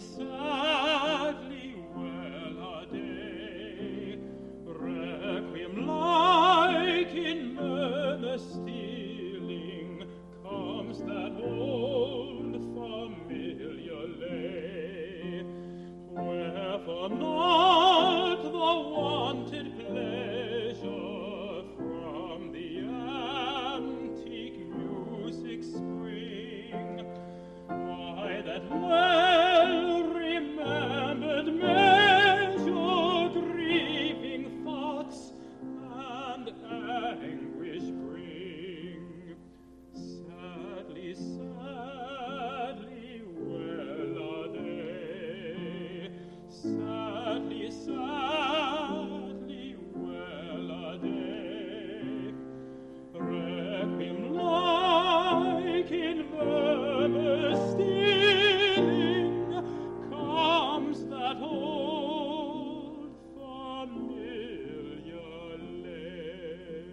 sadly well-a-day. Requiem like in murmur stealing comes that old familiar lay. Wherefore not the wonted pleasure from the antique music spring? Why that well-remembered measure grieving thoughts and anguish bring? Sadly, sadly well-a-day, sadly, sadly well-a-day. Requiem like in murmur stealing comes that old familiar lay.